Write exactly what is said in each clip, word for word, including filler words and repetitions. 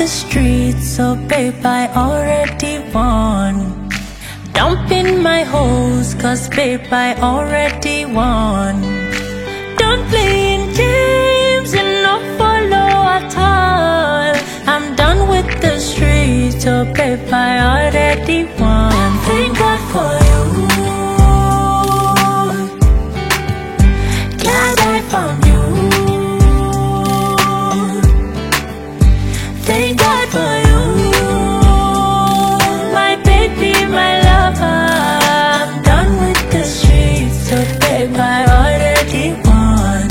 the streets, so babe, I already won. Dumping my hoes, cause babe, I already won. Don't play in games and not follow at all. I'm done with the streets, so babe, I already won. Thank God for you. Glad I found you. Thank God for you, my baby, my lover. I'm done with the streets, so babe, I already won.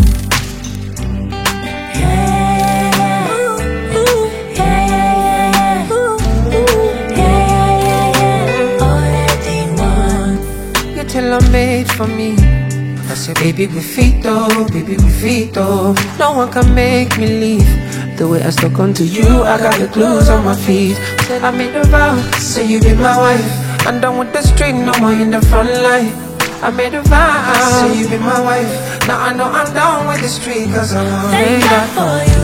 Yeah, ooh, yeah, ooh, yeah, yeah, yeah, already won. You're tailor-made for me. I say, baby, we fit though, baby, we fit though. No one can make me leave. The way I stuck onto you, I got the clues on my feet. Said I made a vow, say you be my wife. I'm done with the street, no more in the front line. I made a vow, say you be my wife. Now I know I'm done with the street, cause I'm on. Thank God for you.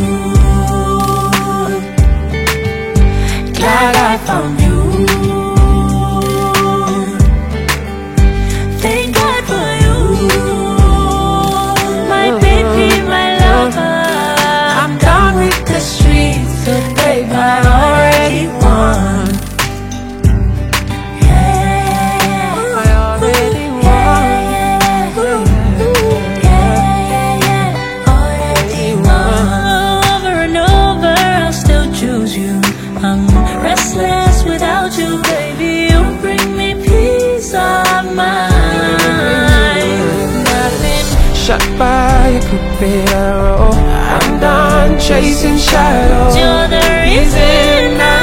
Glad I found you. Thank God for you, my baby, my lover. I'm done with the streets, so babe, I already won. Yeah, I already won. yeah, yeah, yeah, already won. Over and over, I'll still choose you. I'm restless without you, baby. You bring me peace of mind. Nothing Shot by a crooked arrow. I'm done chasing shadows. You're the reason I